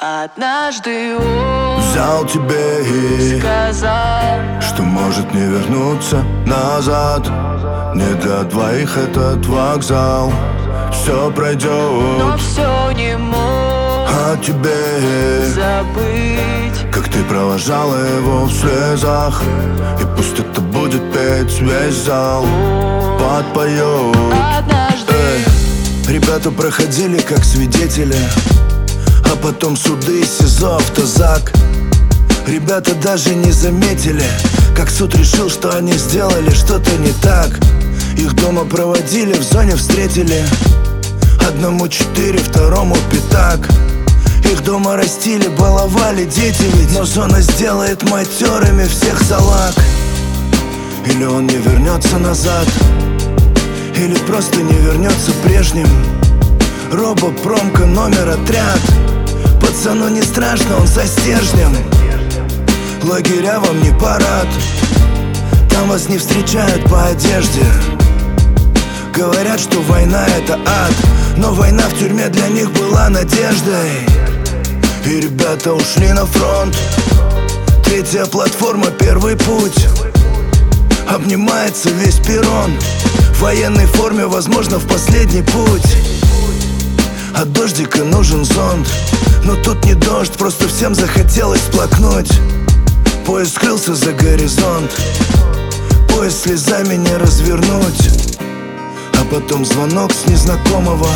Однажды он взял тебе и сказал, что может не вернуться назад. Не для двоих этот вокзал. Все пройдет, но все не мог а тебе забыть. как ты провожала его в слезах. И пусть это будет петь весь зал, подпоет. Однажды Ребята проходили как свидетели, а потом суды, СИЗО, автозак. Ребята даже не заметили, как суд решил, что они сделали что-то не так. Их дома проводили, в зоне встретили. Одному 4, второму пятак. Их дома растили, баловали дети ведь. Но зона сделает матерыми всех салаг. Или он не вернется назад, или просто не вернется прежним. Робопромка, номер, отряд. Пацану не страшно, он за стержнем. Лагеря вам не парад, там вас не встречают по одежде. Говорят, что война это ад, но война в тюрьме для них была надеждой. И ребята ушли на фронт. Третья платформа, первый путь. Обнимается весь перрон. В военной форме, возможно, в последний путь. От дождика нужен зонт, но тут не дождь, просто всем захотелось сплакнуть. Поезд скрылся за горизонт, поезд слезами не развернуть. А потом звонок с незнакомого,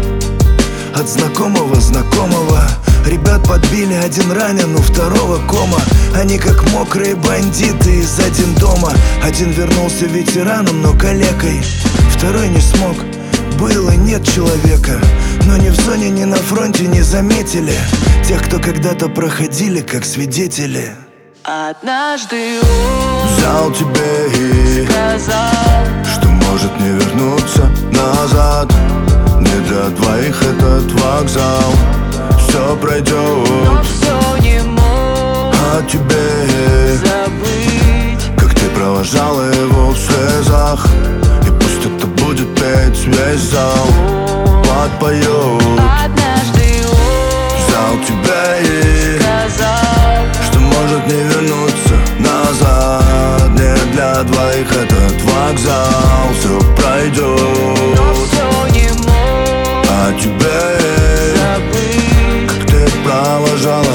от знакомого знакомого. Ребят подбили, один ранен, у второго кома. Они как мокрые бандиты из один дома. Один вернулся ветераном, но калекой. Второй не смог, было нет человека. Но ни в зоне, ни на фронте не заметили тех, кто когда-то проходили как свидетели. однажды он Взял тебе и сказал, что может не вернуться назад. Не для двоих этот вокзал. Все пройдет, но все не мог а тебе забыть. как ты провожала его в слезах. И пусть это будет петь весь зал, подпоет. Однажды он Взял тебя и сказал, что может не вернуться назад. Не для двоих этот вокзал. Все пройдет, но все не мог а тебе забыть. как ты провожала